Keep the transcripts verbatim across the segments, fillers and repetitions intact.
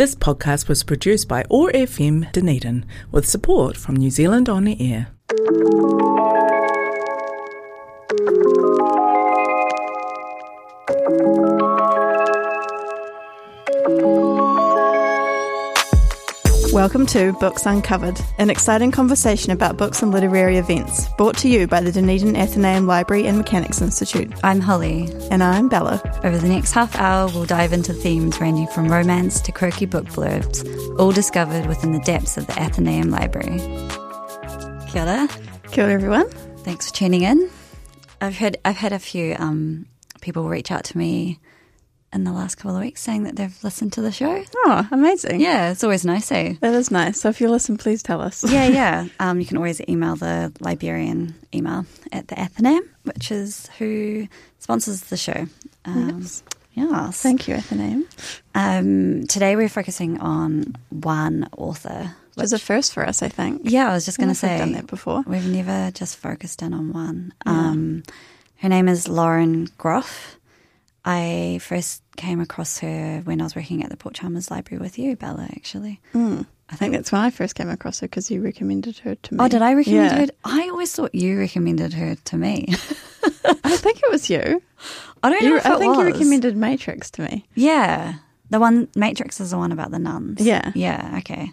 This podcast was produced by O A R F M Dunedin with support from New Zealand On Air. Welcome to Books Uncovered, an exciting conversation about books and literary events, brought to you by the Dunedin Athenaeum Library and Mechanics Institute. I'm Holly. And I'm Bella. Over the next half hour, we'll dive into themes ranging from romance to quirky book blurbs, all discovered within the depths of the Athenaeum Library. Kia ora. Kia ora, everyone. Thanks for tuning in. I've heard I've had a few um, people reach out to me in the last couple of weeks saying that they've listened to the show. Oh, amazing. Yeah, it's always nice, eh? That is nice. So if you listen, please tell us. yeah, yeah. Um, you can always email the librarian email at the Athenaeum, which is who sponsors the show. Um, yes. Yes. Thank you, Athenaeum. Um, today we're focusing on one author. Which is a first for us, I think. Yeah, I was just going to say. We've done that before. We've never just focused in on one. Yeah. Um, her name is Lauren Groff. I first came across her when I was working at the Port Chalmers Library with you, Bella, actually. Mm. I think that's when I first came across her because you recommended her to me. Oh, did I recommend yeah. her? I always thought you recommended her to me. I think it was you. I don't know you, if I it think was. you recommended Matrix to me. Yeah. The one, Matrix is the one about the nuns. Yeah. Yeah, okay.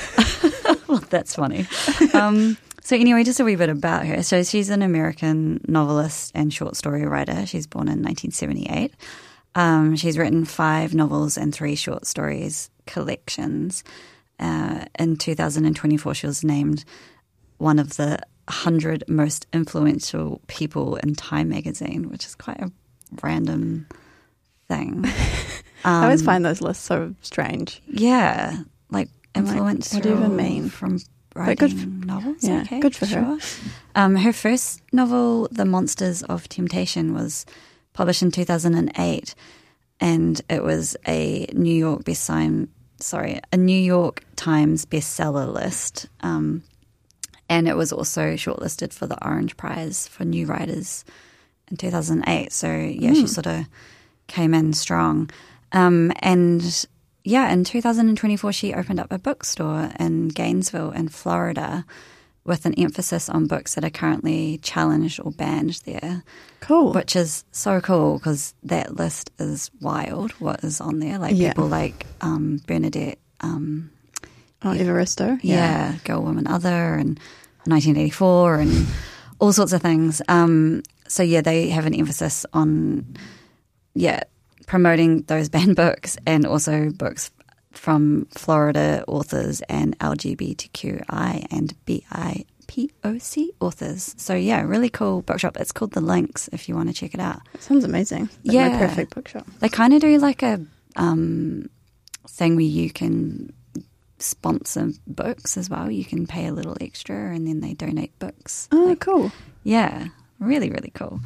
Well, that's funny. Um, so anyway, just a wee bit about her. So she's an American novelist and short story writer. She's born in nineteen seventy-eight. Um, she's written five novels and three short stories collections. Uh, in two thousand twenty-four, she was named one of the one hundred most influential people in Time magazine, which is quite a random thing. Um, I always find those lists so strange. Yeah, like influential. Like, what do you even mean? From But writing good for, novels? Yeah, okay, good for sure. her. Um, her first novel, The Monsters of Temptation, was published in two thousand eight, and it was a New York bestselling, sorry, a New York Times bestseller list. Um, and it was also shortlisted for the Orange Prize for New Writers in two thousand eight. So yeah, mm. she sort of came in strong. Um, and yeah, in two thousand twenty-four, she opened up a bookstore in Gainesville in Florida with an emphasis on books that are currently challenged or banned there. Cool. Which is so cool because that list is wild, what is on there. Like yeah. people like um, Bernadette. Um, oh, Evaristo. Yeah, yeah, Girl, Woman, Other and nineteen eighty-four and all sorts of things. Um, so yeah, they have an emphasis on, yeah, promoting those banned books and also books from Florida authors and L G B T Q I and B I P O C authors. So yeah, really cool bookshop. It's called The Links if you want to check it out. It sounds amazing. Like yeah. my perfect bookshop. They kind of do like a um, thing where you can sponsor books as well. You can pay a little extra and then they donate books. Oh, like, cool. Yeah, really, really cool.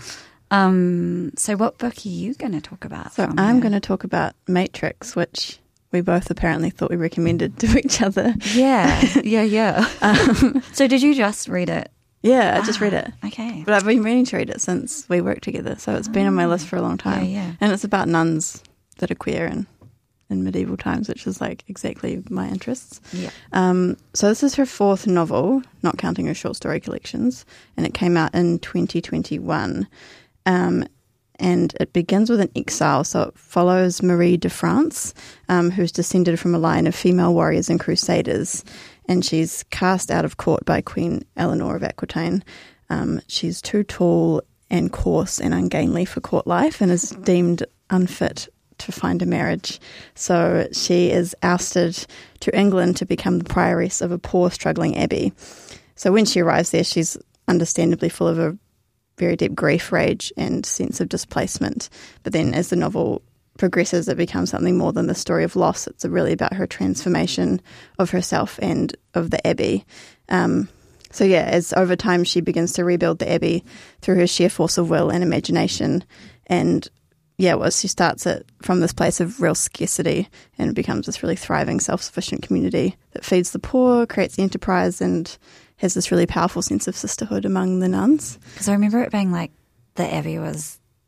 Um, so what book are you going to talk about? So from I'm her? going to talk about Matrix, which we both apparently thought we recommended to each other. Yeah, yeah, yeah. um, so did you just read it? Yeah, I just ah, read it. Okay. But I've been meaning to read it since we worked together, so it's oh. been on my list for a long time. Yeah, yeah. And it's about nuns that are queer in, in medieval times, which is like exactly my interests. Yeah. Um, so this is her fourth novel, not counting her short story collections, and it came out in twenty twenty-one. Um, and it begins with an exile, so it follows Marie de France, um, who's descended from a line of female warriors and crusaders, and she's cast out of court by Queen Eleanor of Aquitaine. Um, she's too tall and coarse and ungainly for court life and is deemed unfit to find a marriage. So she is ousted to England to become the prioress of a poor, struggling abbey. So when she arrives there, she's understandably full of a very deep grief, rage, and sense of displacement. But then as the novel progresses, it becomes something more than the story of loss. It's really about her transformation of herself and of the abbey. Um, so yeah, as over time she begins to rebuild the abbey through her sheer force of will and imagination. And yeah, well, she starts it from this place of real scarcity and it becomes this really thriving, self-sufficient community that feeds the poor, creates the enterprise, and has this really powerful sense of sisterhood among the nuns. Because I remember it being like the abbey was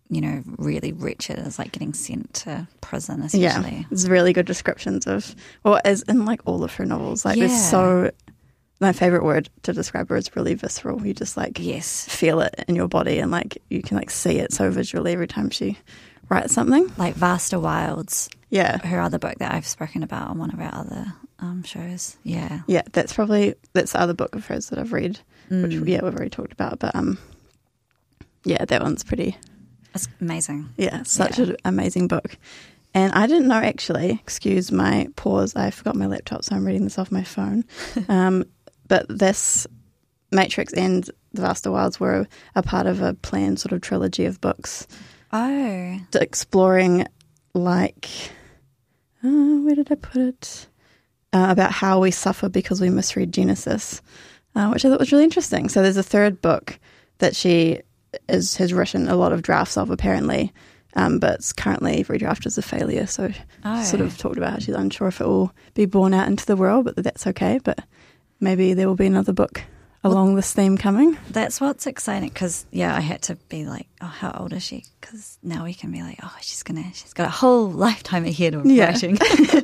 you know, really wretched. It's like getting sent to prison, Yeah, essentially. it's really good descriptions of, well, as in like all of her novels. Like Yeah. there's so, my favourite word to describe her is really visceral. You just like Yes. feel it in your body and like you can like see it so visually every time she writes something. Like Vaster Wilds, Yeah. her other book that I've spoken about on one of our other um, shows. Yeah. Yeah, that's probably, that's the other book of hers that I've read, which, yeah, we've already talked about. But um, yeah, that one's pretty, It's amazing. yeah, such Yeah. an amazing book. And I didn't know actually, excuse my pause, I forgot my laptop, so I'm reading this off my phone. um, but this Matrix and The Vaster Wilds were a part of a planned sort of trilogy of books Oh. exploring, like, uh, where did I put it? Uh, about how we suffer because we misread Genesis, uh, which I thought was really interesting. So there's a third book that she is, has written a lot of drafts of, apparently, um, but it's currently every draft is a failure. So Oh. sort of talked about how she's unsure if it will be born out into the world, but that's okay. But maybe there will be another book along this theme coming. That's what's exciting because, yeah, I had to be like, oh, how old is she? Because now we can be like, oh, she's going to, she's got a whole lifetime ahead of Yeah. writing.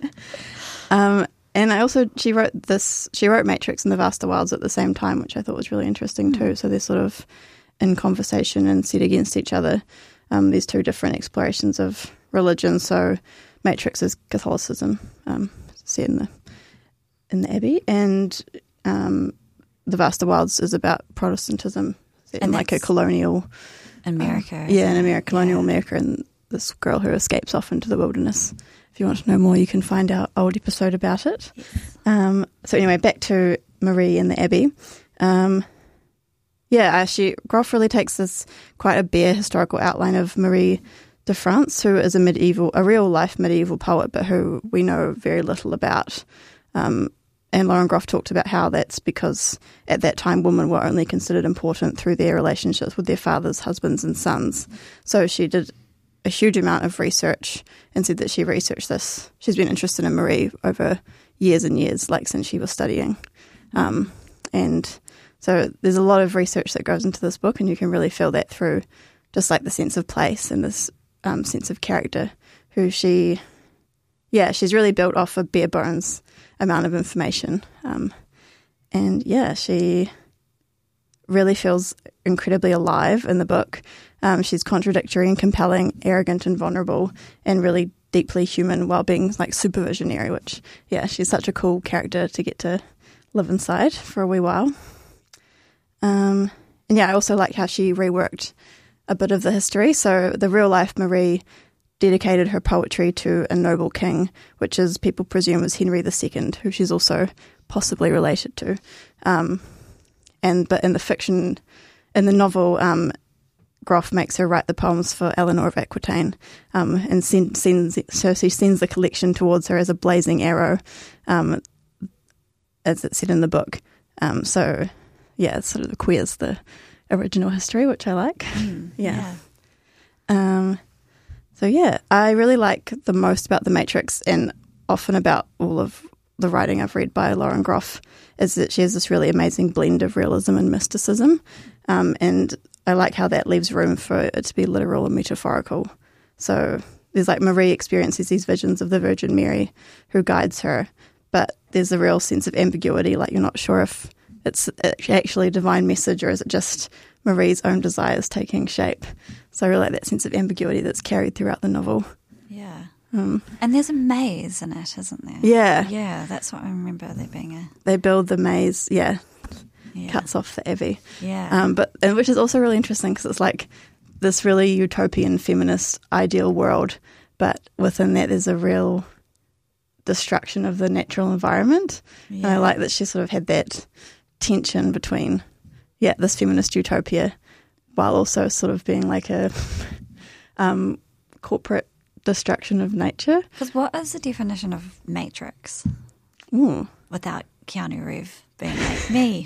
Um, and I also, she wrote this, she wrote Matrix and The Vaster Wilds at the same time, which I thought was really interesting too. So they're sort of in conversation and set against each other. Um, these two different explorations of religion. So Matrix is Catholicism, um, set in the, in the Abbey, and um, The Vaster Wilds is about Protestantism, set in And like a that's colonial, America. um, yeah, in isn't it? America, colonial Yeah. America, and this girl who escapes off into the wilderness. If you want to know more, you can find our old episode about it. Yes. Um, so anyway, back to Marie and the Abbey. Um, yeah, uh, she Groff really takes this quite a bare historical outline of Marie de France, who is a medieval, a real life medieval poet, but who we know very little about. Um, and Lauren Groff talked about how that's because at that time women were only considered important through their relationships with their fathers, husbands, and sons. So she did a huge amount of research and said that she researched this. She's been interested in Marie over years and years, like since she was studying. Um, and so there's a lot of research that goes into this book, and you can really feel that through just like the sense of place and this um, sense of character, who she, yeah, she's really built off a bare bones amount of information. Um, and yeah, she really feels incredibly alive in the book. Um, she's contradictory and compelling, arrogant and vulnerable, and really deeply human while being like super visionary, which, yeah, she's such a cool character to get to live inside for a wee while. Um, and yeah, I also like how she reworked a bit of the history. So the real life Marie dedicated her poetry to a noble king, which is people presume is Henry the Second, who she's also possibly related to. Um, and but in the fiction, in the novel, um, Groff makes her write the poems for Eleanor of Aquitaine, um, and send, sends so she sends the collection towards her as a blazing arrow, um, as it's said in the book. Um, so yeah, it sort of queers the original history, which I like. Mm, yeah. Um, so yeah, I really like the most about The Matrix, and often about all of the writing I've read by Lauren Groff, is that she has this really amazing blend of realism and mysticism. Um, and I like how that leaves room for it to be literal and metaphorical. So there's like Marie experiences these visions of the Virgin Mary who guides her, but there's a real sense of ambiguity, like you're not sure if it's actually a divine message or is it just Marie's own desires taking shape. So I really like that sense of ambiguity that's carried throughout the novel. Yeah. Um, And there's a maze in it, isn't there? yeah, Yeah, that's what I remember there being a... they build the maze, yeah, Yeah. cuts off the Abbey. Yeah. Um, but and which is also really interesting because it's like this really utopian feminist ideal world, but within that there's a real destruction of the natural environment. yeah. And I like that she sort of had that tension between, yeah, this feminist utopia while also sort of being like a um, corporate destruction of nature. Because what is the definition of Matrix Ooh. without Keanu Reeves being like me?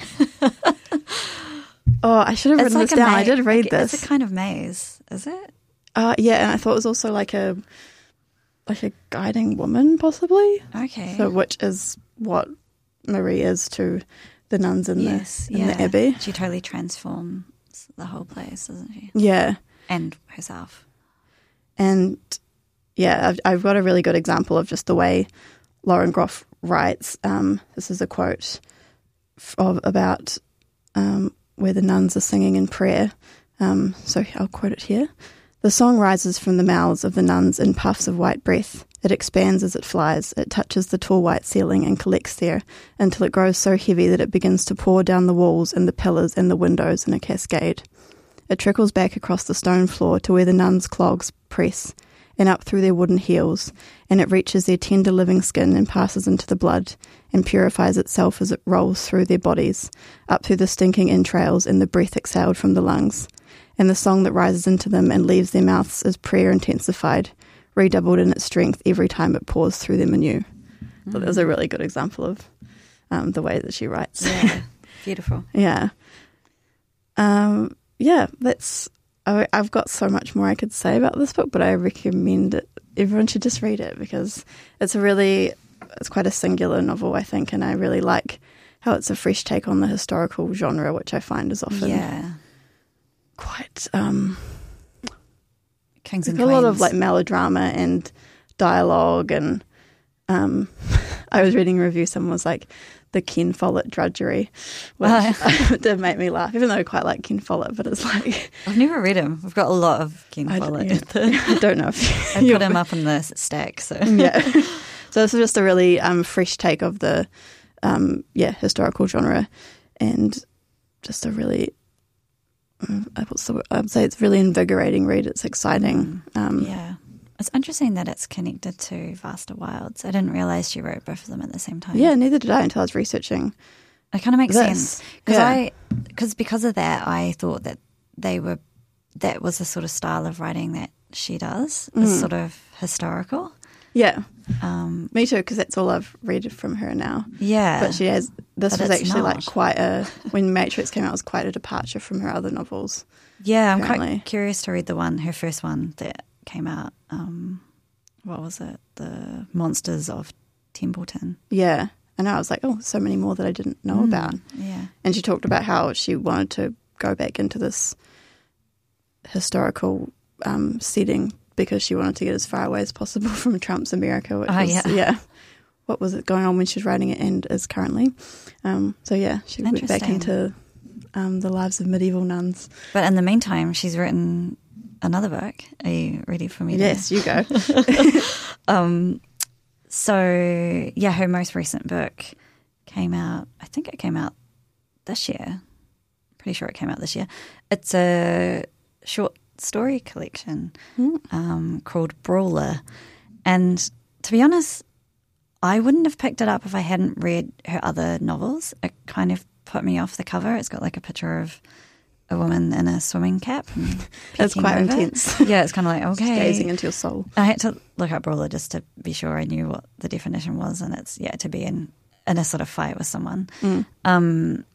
Oh, I should have written this a down. ma- I did read like, this. It's a kind of maze, is it? Uh, yeah, and I thought it was also like a like a guiding woman, possibly. Okay. So, which is what Marie is to the nuns in yes, the in yeah. the abbey. She totally transforms the whole place, doesn't she? Yeah, And herself. And yeah, I've, I've got a really good example of just the way Lauren Groff writes. Um, this is a quote of, about um, where the nuns are singing in prayer. Um, so I'll quote it here. The song rises from the mouths of the nuns in puffs of white breath. It expands as it flies. It touches the tall white ceiling and collects there until it grows so heavy that it begins to pour down the walls and the pillars and the windows in a cascade. It trickles back across the stone floor to where the nuns' clogs press, and up through their wooden heels, and it reaches their tender living skin and passes into the blood, and purifies itself as it rolls through their bodies, up through the stinking entrails and the breath exhaled from the lungs. And the song that rises into them and leaves their mouths is prayer intensified, redoubled in its strength every time it pours through them anew. Mm. So that was a really good example of um, the way that she writes. Yeah, beautiful. yeah. Um, yeah, that's... I, I've got so much more I could say about this book, but I recommend it. Everyone should just read it because it's a really, it's quite a singular novel, I think, and I really like how it's a fresh take on the historical genre, which I find is often yeah. quite um, Kings and a Queens. lot of like melodrama and dialogue, and um, I was reading a review. Someone was like, the Ken Follett drudgery, which oh. did make me laugh, even though I quite like Ken Follett, but it's like... I've never read him. We've got a lot of Ken I Follett. Yeah, I don't know if... I put him up in the stack, so... yeah. So this is just a really um, fresh take of the, um, yeah, historical genre, and just a really... I would say it's really invigorating read. It's exciting. Um, yeah. It's interesting that it's connected to Vaster Wilds. I didn't realise she wrote both of them at the same time. Yeah, neither did I until I was researching. It kind of makes this. sense because yeah. I, because because of that, I thought that they were, that was the sort of style of writing that she does, mm. is sort of historical. Yeah, um, me too. Because that's all I've read from her now. Yeah, but she has. This but was actually not. like quite a when Matrix came out. It was quite a departure from her other novels. Yeah, I'm apparently. quite curious to read the one, her first one that came out. Um, what was it? The Monsters of Templeton. Yeah. I know. I was like, oh, so many more that I didn't know mm, about. Yeah. And she talked about how she wanted to go back into this historical um, setting because she wanted to get as far away as possible from Trump's America, which oh, was, yeah. yeah, what was it going on when she was writing it and is currently. Um, so, yeah, she went back into um, the lives of medieval nuns. But in the meantime, she's written another book. Are you ready for me? Yes, to... you go. um, so, yeah, her most recent book came out, I think it came out this year. Pretty sure it came out this year. It's a short story collection mm. um, called Brawler. And to be honest, I wouldn't have picked it up if I hadn't read her other novels. It kind of put me off the cover. It's got like a picture of a woman in a swimming cap. That's quite over. intense. Yeah, it's kind of like, okay. Gazing into your soul. I had to look up Brawler just to be sure I knew what the definition was, and it's, yeah, to be in, in a sort of fight with someone. Mm. Um,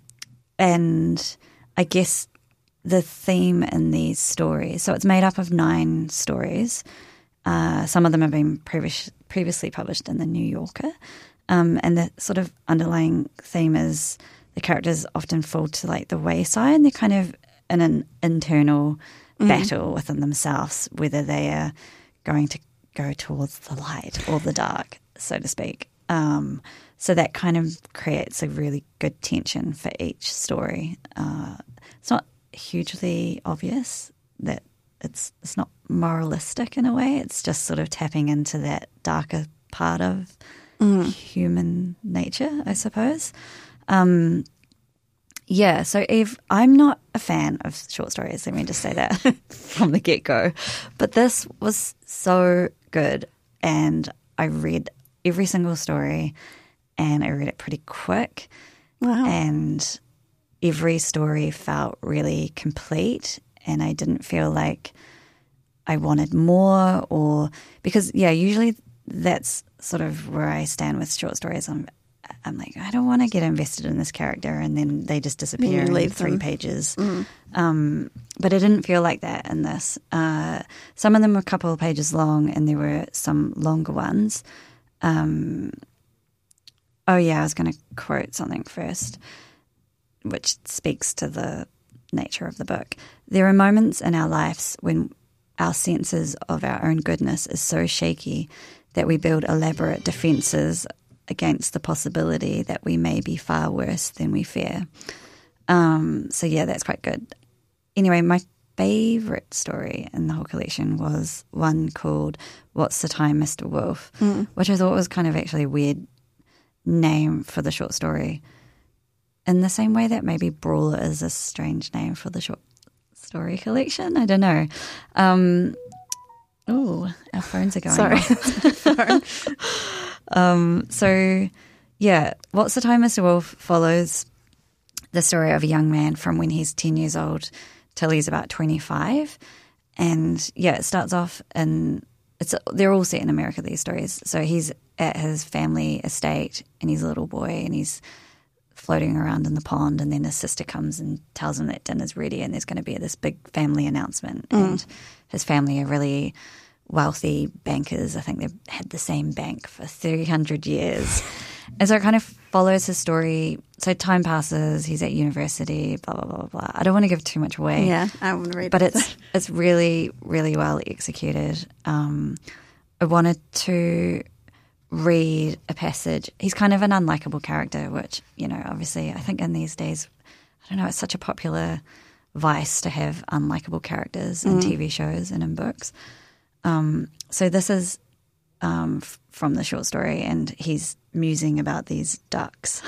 and I guess the theme in these stories, so it's made up of nine stories. Uh, some of them have been previous, previously published in The New Yorker. Um, and the sort of underlying theme is the characters often fall to like the wayside. They're kind of in an internal mm. battle within themselves, whether they are going to go towards the light or the dark, so to speak. Um, so that kind of creates a really good tension for each story. Uh, it's not hugely obvious that it's it's not moralistic in a way. It's just sort of tapping into that darker part of mm. human nature, I suppose. Um, yeah, so Eve, I'm not a fan of short stories. Let me just say that from the get-go. But this was so good, and I read every single story, and I read it pretty quick. Wow. And every story felt really complete, and I didn't feel like I wanted more, or because, yeah, usually that's sort of where I stand with short stories. I'm I'm like, I don't want to get invested in this character, and then they just disappear in leave three them. pages. Mm. Um, but it didn't feel like that in this. Uh, some of them were a couple of pages long, and there were some longer ones. Um, oh, yeah, I was going to quote something first, which speaks to the nature of the book. There are moments in our lives when our senses of our own goodness is so shaky that we build elaborate defences against the possibility that we may be far worse than we fear. Um, so yeah, that's quite good. Anyway, my favourite story in the whole collection was one called What's the Time, Mister Wolf, mm. which I thought was kind of actually a weird name for the short story. In the same way that maybe Brawler is a strange name for the short story collection. I don't know. Um, oh, our phones are going Sorry. off. um, so, yeah, What's the Time, Mister Wolf follows the story of a young man from when he's ten years old till he's about twenty-five. And, yeah, it starts off in – it's they're all set in America, these stories. So he's at his family estate and he's a little boy and he's – floating around in the pond, and then his sister comes and tells him that dinner's ready and there's going to be this big family announcement. Mm. And his family are really wealthy bankers. I think they've had the same bank for three hundred years. And so it kind of follows his story. So time passes, he's at university, blah, blah, blah, blah. I don't want to give too much away. Yeah, I want to read But it. it's, it's really, really well executed. Um, I wanted to read a passage. He's kind of an unlikable character, which, you know, obviously I think in these days, I don't know, it's such a popular vice to have unlikable characters in mm. T V shows and in books. Um, so this is um, f- from the short story, and he's musing about these ducks.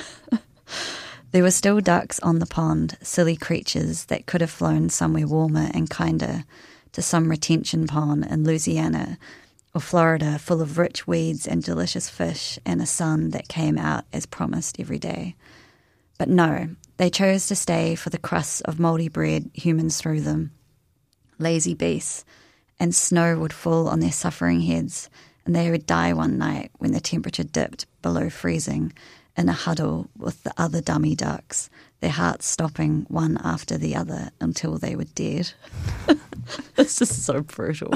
There were still ducks on the pond, silly creatures that could have flown somewhere warmer and kinder, to some retention pond in Louisiana or Florida, full of rich weeds and delicious fish and a sun that came out as promised every day. But no, they chose to stay for the crusts of mouldy bread humans threw them, lazy beasts, and snow would fall on their suffering heads, and they would die one night when the temperature dipped below freezing in a huddle with the other dummy ducks, their hearts stopping one after the other until they were dead. This is so brutal.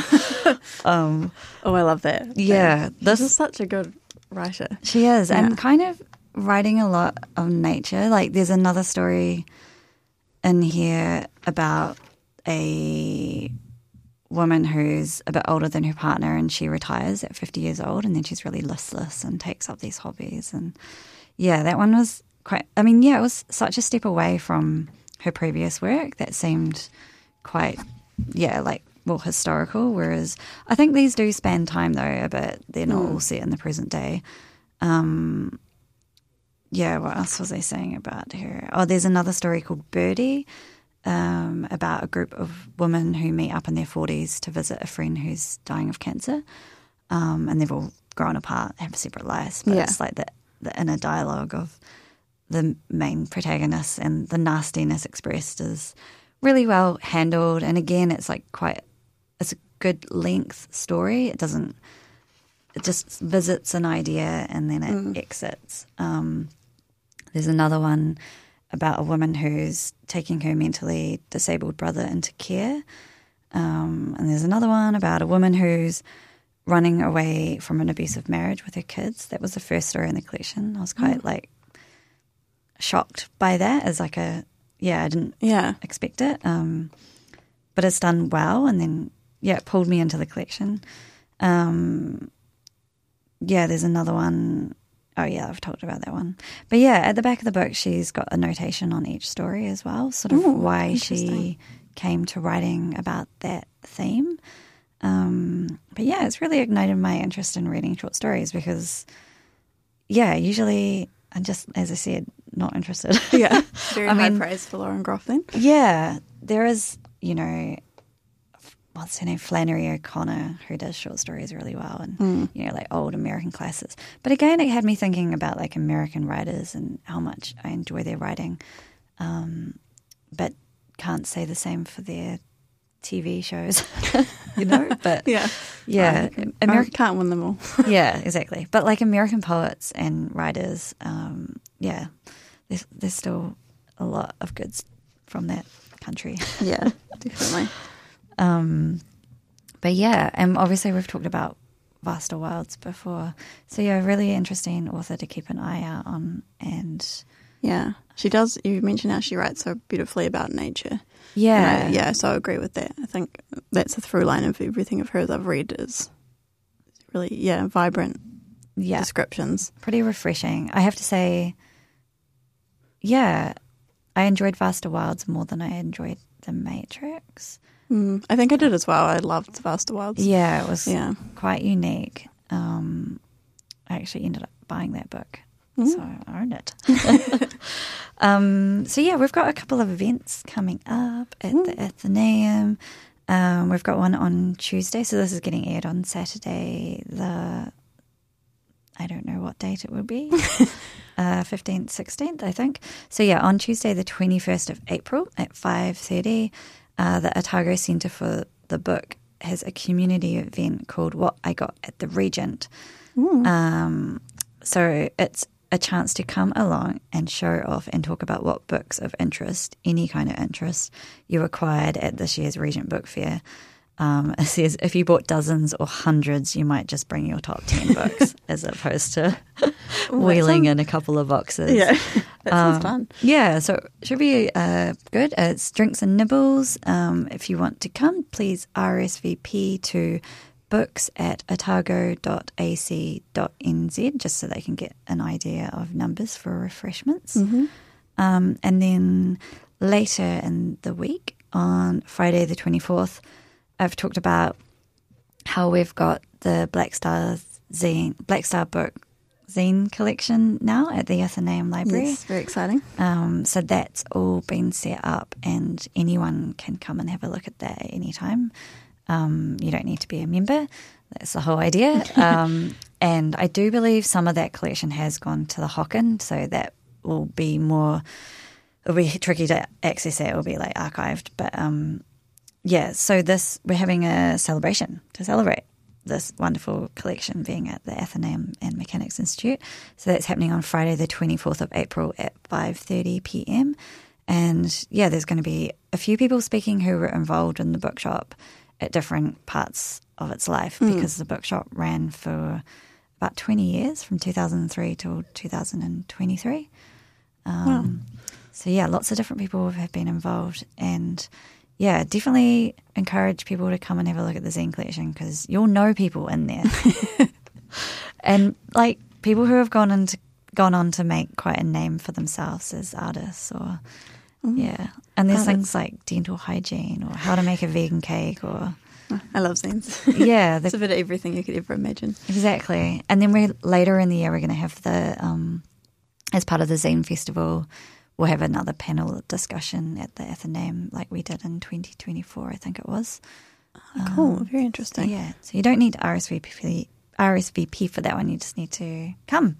Um, oh, I love that. Yeah. This is such a good writer. She is. Yeah. And kind of writing a lot of nature. Like there's another story in here about a woman who's a bit older than her partner, and she retires at fifty years old, and then she's really listless and takes up these hobbies. And yeah, that one was quite, I mean, yeah, it was such a step away from her previous work that seemed quite, yeah, like more historical, whereas I think these do span time though a bit. They're not mm. all set in the present day. Um, yeah, what else was I saying about her? Oh, there's another story called Birdie, um, about a group of women who meet up in their forties to visit a friend who's dying of cancer, um, and they've all grown apart, have separate lives, but yeah. it's like the, the inner dialogue of the main protagonist, and the nastiness expressed is really well handled. And again, it's like quite, it's a good length story. It doesn't, it just visits an idea and then it mm. exits. Um, there's another one about a woman who's taking her mentally disabled brother into care. Um, and there's another one about a woman who's running away from an abusive marriage with her kids. That was the first story in the collection. I was quite mm. like shocked by that as like a, yeah, I didn't yeah. expect it. Um, but it's done well, and then, yeah, it pulled me into the collection. Um, yeah, there's another one. Oh, yeah, I've talked about that one. But, yeah, at the back of the book, she's got a notation on each story as well, sort of Ooh, why she came to writing about that theme. Um, but, yeah, it's really ignited my interest in reading short stories because, yeah, usually I'm just, as I said, not interested. Yeah, very I high mean, praise for Lauren Groff then. Yeah, there is, you know, what's her name, Flannery O'Connor, who does short stories really well, and mm. you know, like old American classics. But again, it had me thinking about like American writers and how much I enjoy their writing, um, but can't say the same for their T V shows, you know. But yeah, yeah, I American can't win them all. Yeah, exactly. But like American poets and writers, um, yeah, there's there's still a lot of goods from that country. Yeah, definitely. Um, but yeah, and obviously we've talked about Vaster Wilds before. So yeah, really interesting author to keep an eye out on. And Yeah. She does, you mentioned how she writes so beautifully about nature. Yeah. I, yeah, so I agree with that. I think that's a through line of everything of hers I've read is really, yeah, vibrant yeah. descriptions. Pretty refreshing. I have to say, yeah, I enjoyed Vaster Wilds more than I enjoyed The Matrix. Mm, I think I did as well. I loved Vaster Wilds. Yeah, it was yeah. quite unique. Um, I actually ended up buying that book, mm. so I own it. um, so yeah, we've got a couple of events coming up at mm. the Athenaeum. Um, we've got one on Tuesday, so this is getting aired on Saturday, the, I don't know what date it will be, uh, fifteenth, sixteenth, I think. So yeah, on Tuesday, the twenty-first of April at five thirty, uh, the Otago Centre for the Book has a community event called What I Got at the Regent. Um, so it's a chance to come along and show off and talk about what books of interest, any kind of interest, you acquired at this year's Regent Book Fair. Um, it says if you bought dozens or hundreds, you might just bring your top ten books as opposed to wheeling in a couple of boxes. Yeah, that sounds um, fun. Yeah, so it should be uh, good. It's drinks and nibbles. Um, if you want to come, please R S V P to books at otago dot a c dot n z just so they can get an idea of numbers for refreshments. Mm-hmm. Um, and then later in the week, on Friday the twenty-fourth, I've talked about how we've got the Black Star zine, Black Star book zine collection now at the Athenaeum Library. Yes, very exciting. Um, so that's all been set up and anyone can come and have a look at that at any time. Um, you don't need to be a member. That's the whole idea. Um, and I do believe some of that collection has gone to the Hocken, so that will be more, it'll be tricky to access it. It will be like archived. But um, yeah, so this, we're having a celebration to celebrate this wonderful collection being at the Athenaeum and Mechanics Institute. So that's happening on Friday the twenty-fourth of April at five thirty p.m. And yeah, there's going to be a few people speaking who were involved in the bookshop at different parts of its life mm. because the bookshop ran for about twenty years, from two thousand three till two thousand twenty-three. Um, wow. So yeah, lots of different people have been involved, and yeah, definitely encourage people to come and have a look at the zine collection because you'll know people in there. And like people who have gone into gone on to make quite a name for themselves as artists or mm. yeah. And there's oh, things like dental hygiene or how to make a vegan cake or I love zines. Yeah. The, it's a bit of everything you could ever imagine. Exactly. And then we later in the year we're going to have the um, as part of the Zine Festival, we'll have another panel discussion at the Athenaeum like we did in twenty twenty-four, I think it was. Oh, cool. Um, Very interesting. So yeah. So you don't need to R S V P, R S V P for that one. You just need to come.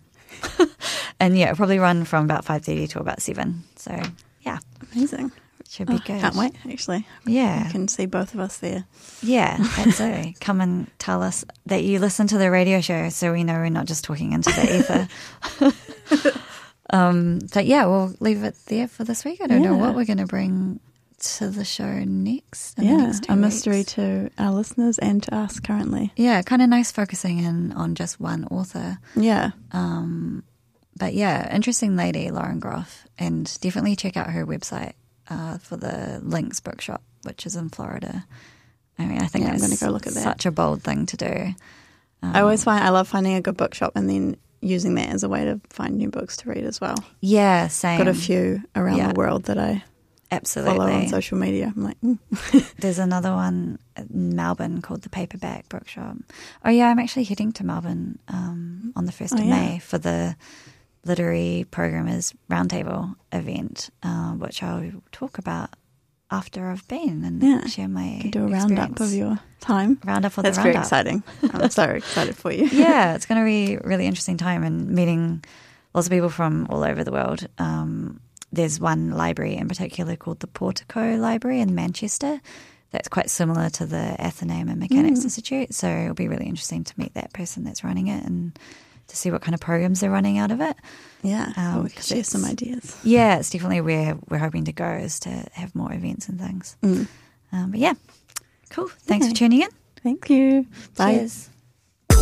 And yeah, it'll probably run from about five thirty to about seven. So yeah. Amazing. Should be oh, good. Can't wait, actually. Yeah. You can see both of us there. Yeah, absolutely. Come and tell us that you listen to the radio show so we know we're not just talking into the ether. um, but yeah, we'll leave it there for this week. I don't yeah. know what we're going to bring to the show next. In yeah, the next two a mystery weeks. To our listeners and to us currently. Yeah, kind of nice focusing in on just one author. Yeah. Um, but yeah, interesting lady, Lauren Groff. And definitely check out her website. Uh, for the Lynx Bookshop, which is in Florida. I mean, I think yeah, it's I'm going to go look at that. Such a bold thing to do. Um, I always find I love finding a good bookshop and then using that as a way to find new books to read as well. Yeah, same. Got a few around yeah. the world that I absolutely follow on social media. I'm like, mm. There's another one in Melbourne called the Paperback Bookshop. Oh yeah, I'm actually heading to Melbourne um, on the first oh, of yeah. May for the Literary Programmers Roundtable event, uh, which I'll talk about after I've been and yeah. share my Could do a experience. roundup of your time. Roundup of That's the very roundup. exciting. I'm so excited for you. Yeah, it's going to be a really interesting time and meeting lots of people from all over the world. Um, there's one library in particular called the Portico Library in Manchester that's quite similar to the Athenaeum and Mechanics Mm. Institute. So it'll be really interesting to meet that person that's running it and to see what kind of programs they're running out of it. Yeah, Um, well, we could share some ideas. Yeah, it's definitely where we're hoping to go is to have more events and things. Mm. Um, but yeah, cool. Thanks Okay. for tuning in. Thank you. Bye. Cheers.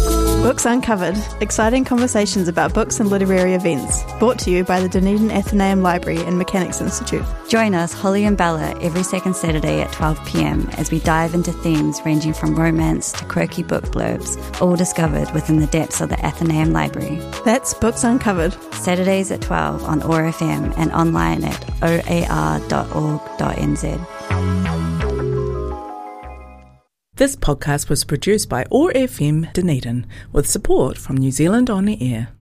Books Uncovered, exciting conversations about books and literary events, brought to you by the Dunedin Athenaeum Library and Mechanics Institute. Join us, Holly and Bella, every second Saturday at twelve p.m. as we dive into themes ranging from romance to quirky book blurbs, all discovered within the depths of the Athenaeum Library. That's Books Uncovered. Saturdays at twelve on O A R F M and online at o a r dot org dot n z. This podcast was produced by O A R F M Dunedin with support from New Zealand On the Air.